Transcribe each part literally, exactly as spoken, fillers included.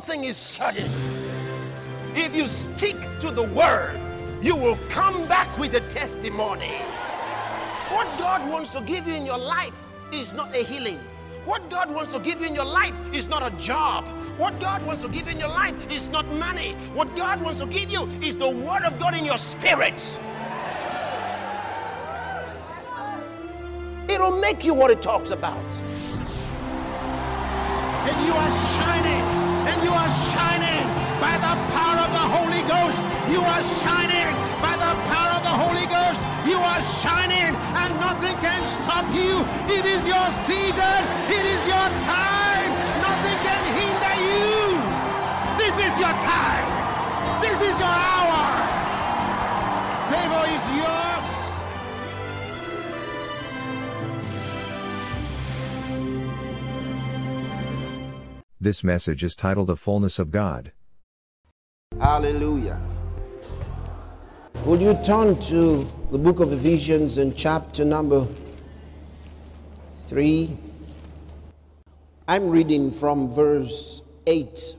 thing is certain. If you stick to the word, you will come back with a testimony. What God wants to give you in your life is not a healing. What God wants to give you in your life is not a job. What God wants to give you in your life is not money. What God wants to give you is the word of God in your spirit. It'll make you what it talks about. And you are shining, and you are shining by the power of the Holy Ghost. You are shining by the power of the Holy Ghost. You are shining, and nothing can stop you. It is your season. It is your time. Nothing can hinder you. This is your time. This is your hour. Favor is yours. This message is titled The Fullness of God. Hallelujah. Would you turn to the book of Ephesians in chapter number three? I'm reading from verse eight.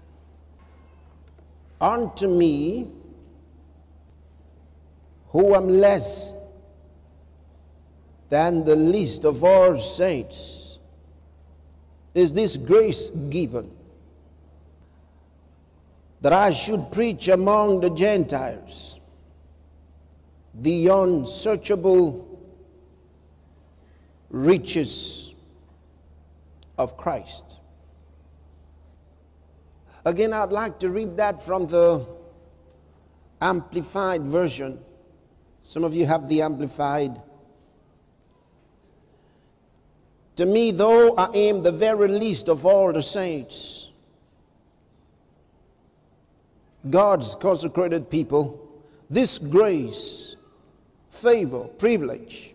Unto me, who am less than the least of all saints, is this grace given, that I should preach among the Gentiles the unsearchable riches of Christ. Again, I'd like to read that from the Amplified version. Some of you have the Amplified. To me, though I am the very least of all the saints, God's consecrated people, this grace, favor, privilege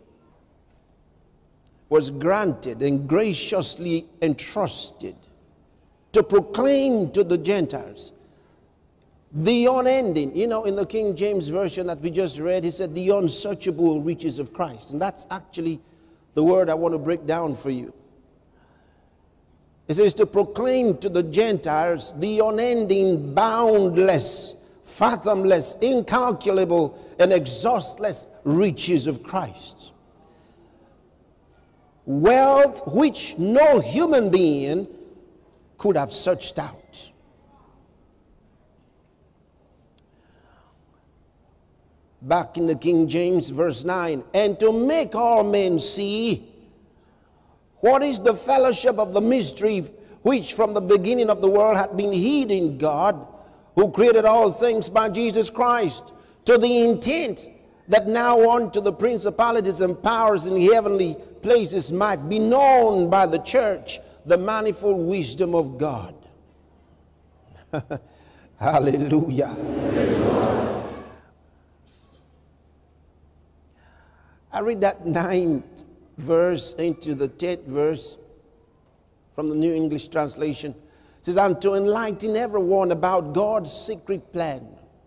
was granted and graciously entrusted to proclaim to the Gentiles the unending, you know, in the King James Version that we just read, he said the unsearchable riches of Christ. And that's actually the word I want to break down for you. It says to proclaim to the Gentiles the unending, boundless, fathomless, incalculable, and exhaustless riches of Christ. Wealth which no human being could have searched out. Back in the King James, verse nine, and to make all men see what is the fellowship of the mystery which from the beginning of the world hath been hid in God, who created all things by Jesus Christ, to the intent that now unto the principalities and powers in heavenly places might be known by the church the manifold wisdom of God. Hallelujah. I read that ninth verse into the tenth verse from the New English Translation. It says, "I'm to enlighten everyone about God's secret plan.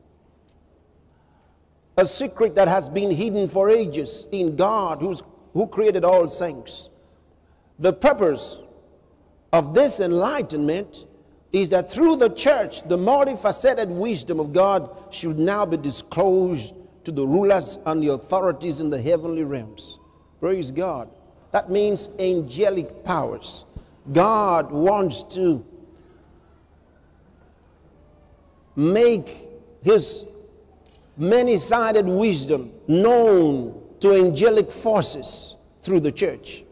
A secret that has been hidden for ages in God who's, who created all things. The purpose of this enlightenment is that through the church, the multifaceted wisdom of God should now be disclosed to the rulers and the authorities in the heavenly realms." Praise God. That means angelic powers. God wants to make his many-sided wisdom known to angelic forces through the church,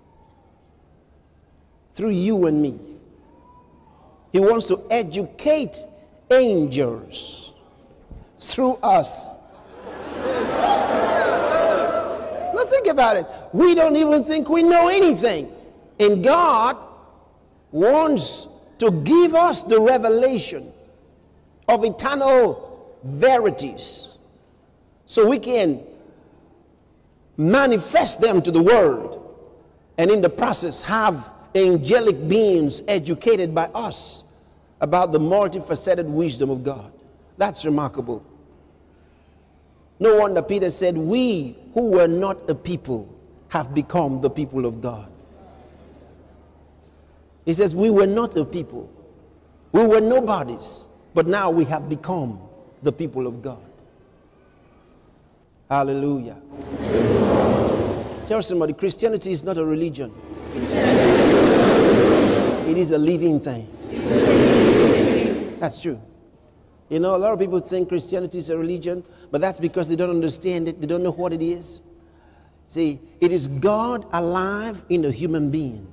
through you and me. He wants to educate angels through us. Now think about it. We don't even think we know anything. And God wants to give us the revelation of eternal verities so we can manifest them to the world, and in the process have angelic beings educated by us about the multifaceted wisdom of God. That's remarkable. No wonder Peter said, we who were not a people have become the people of God. He says, we were not a people. We were nobodies, but now we have become the people of God. Hallelujah. Tell somebody, Christianity is not a religion. It is a living thing. That's true. You know, a lot of people think Christianity is a religion, but that's because they don't understand it. They don't know what it is. See, it is God alive in a human being.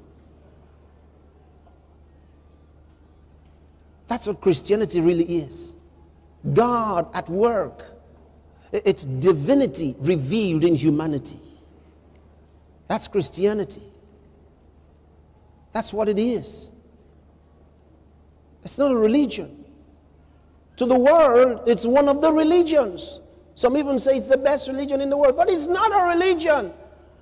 That's what Christianity really is. God at work. It's divinity revealed in humanity. That's Christianity. That's what it is. It's not a religion. To the world, it's one of the religions. Some even say it's the best religion in the world, but it's not a religion.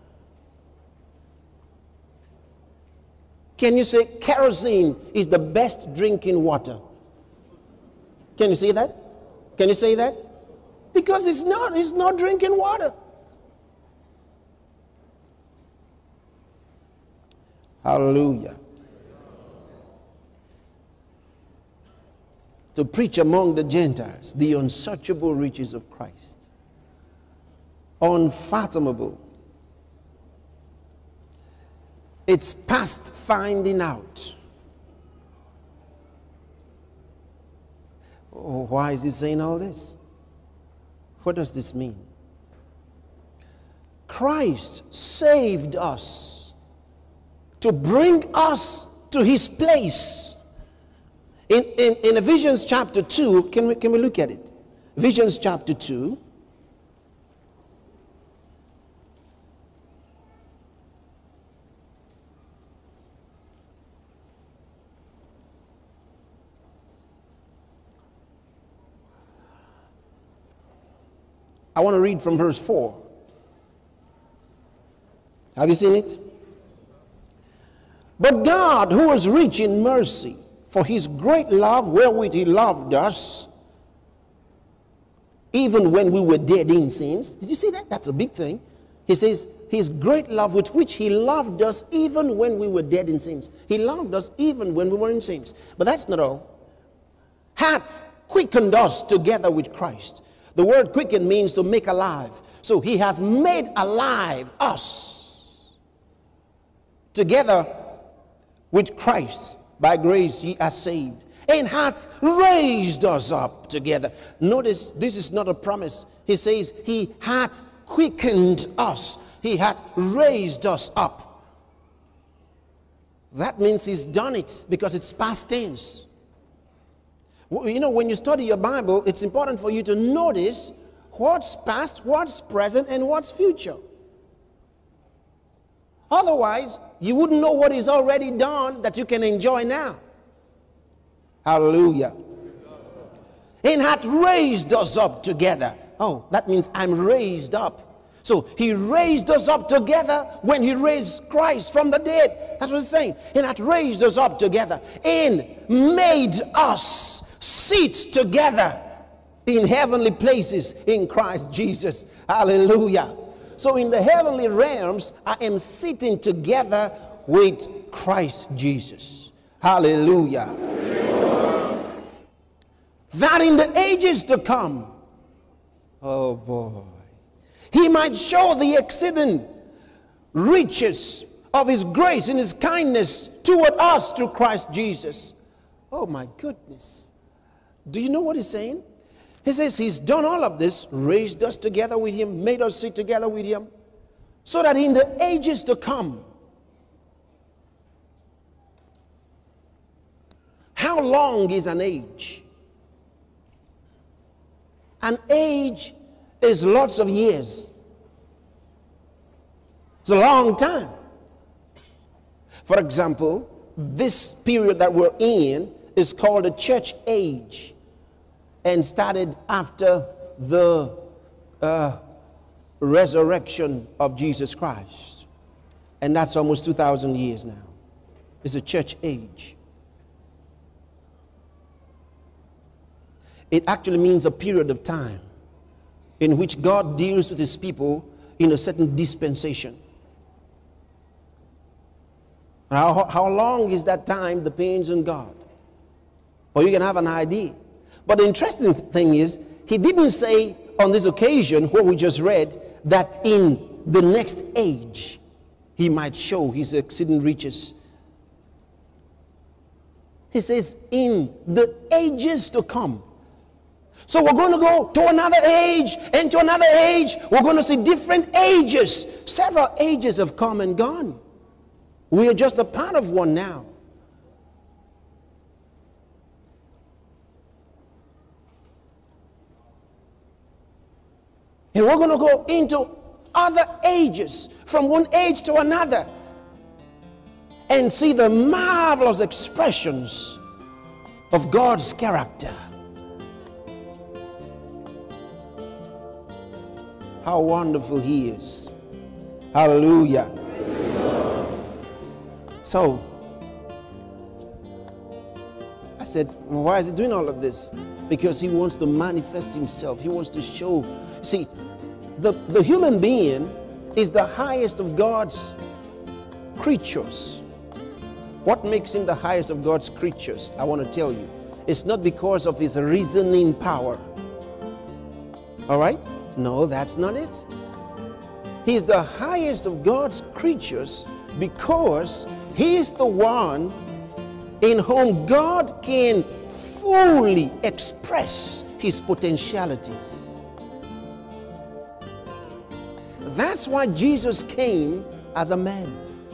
Can you say kerosene is the best drinking water? Can you say that? Can you say that? Because it's not, it's not drinking water. Hallelujah. To preach among the Gentiles the unsearchable riches of Christ. Unfathomable. It's past finding out. Oh, why is he saying all this? What does this mean? Christ saved us to bring us to his place. In, in, in Ephesians chapter two, can we, can we look at it? Ephesians chapter two. I want to read from verse four. Have you seen it? But God, who was rich in mercy, for his great love wherewith he loved us, even when we were dead in sins. Did you see that? That's a big thing. He says, his great love with which he loved us even when we were dead in sins. He loved us even when we were in sins. But that's not all. Hath quickened us together with Christ. The word quicken means to make alive. So he has made alive us together with Christ. By grace ye are saved, and hath raised us up together. Notice, this is not a promise. He says he hath quickened us. He hath raised us up. That means he's done it because it's past tense. You know, when you study your Bible, it's important for you to notice what's past, what's present, and what's future. Otherwise, you wouldn't know what is already done that you can enjoy now. Hallelujah. And hath raised us up together. Oh, that means I'm raised up. So he raised us up together when he raised Christ from the dead. That's what he's saying. And hath raised us up together and made us sit together in heavenly places in Christ Jesus. Hallelujah. So in the heavenly realms, I am sitting together with Christ Jesus. Hallelujah. That in the ages to come, oh boy, he might show the exceeding riches of his grace and his kindness toward us through Christ Jesus. Oh my goodness. Do you know what he's saying? He says he's done all of this, raised us together with him, made us sit together with him, so that in the ages to come. How long is an age? An age is lots of years. It's a long time. For example, this period that we're in is called the church age and started after the uh, resurrection of Jesus Christ. And that's almost two thousand years now. It's a church age. It actually means a period of time in which God deals with his people in a certain dispensation. How, how long is that time depends on God. or you can have an idea. But the interesting thing is, he didn't say on this occasion, what we just read, that in the next age, he might show his exceeding riches. He says, in the ages to come. So we're going to go to another age and to another age. We're going to see different ages. Several ages have come and gone. We are just a part of one now. And we're going to go into other ages, from one age to another, and see the marvelous expressions of God's character. How wonderful He is. Hallelujah. So, I said, well, why is He doing all of this? Because He wants to manifest Himself. He wants to show. See, the, the human being is the highest of God's creatures. What makes him the highest of God's creatures? I want to tell you. It's not because of his reasoning power. All right? No, that's not it. He's the highest of God's creatures because He's the one in whom God can fully express His potentialities. That's why Jesus came as a man.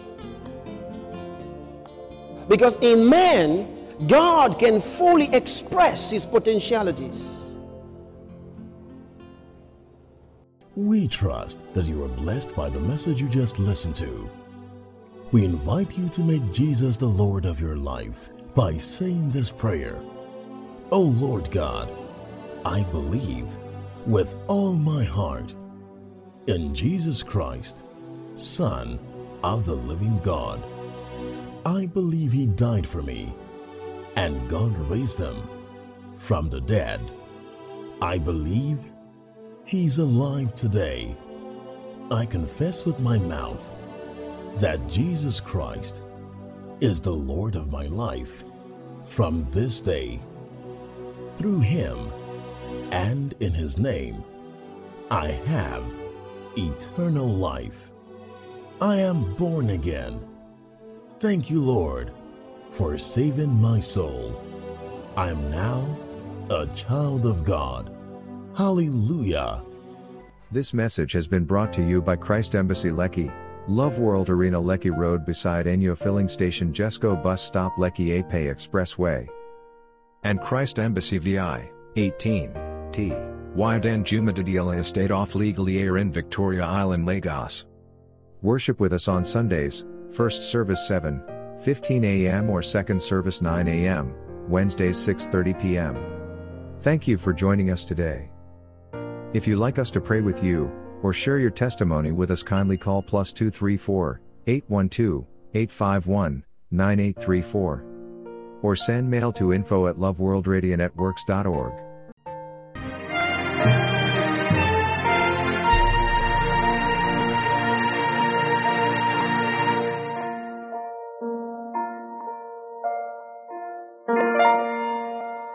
Because in man, God can fully express His potentialities. We trust that you are blessed by the message you just listened to. We invite you to make Jesus the Lord of your life by saying this prayer. Oh Lord God, I believe with all my heart in Jesus Christ, Son of the living God. I believe He died for me, and God raised Him from the dead. I believe He's alive today. I confess with my mouth that Jesus Christ is the Lord of my life from this day. Through Him and in His name, I have eternal life. I am born again. Thank you, Lord, for saving my soul. I am now a child of God. Hallelujah. This message has been brought to you by Christ Embassy Lekki, Love World Arena Lekki Road beside Enyo Filling Station Jesco Bus Stop Lekki Ape Expressway. And Christ Embassy V I, eighteen, T, Y Danjumadidiela Estate off Legally Air in Victoria Island, Lagos. Worship with us on Sundays, first service seven fifteen a m or second service nine a m, Wednesdays six thirty p m Thank you for joining us today. If you'd like us to pray with you, or share your testimony with us, kindly call plus two three four, eight one two, eight five one, nine eight three four. Or send mail to info at loveworldradionetworks dot org.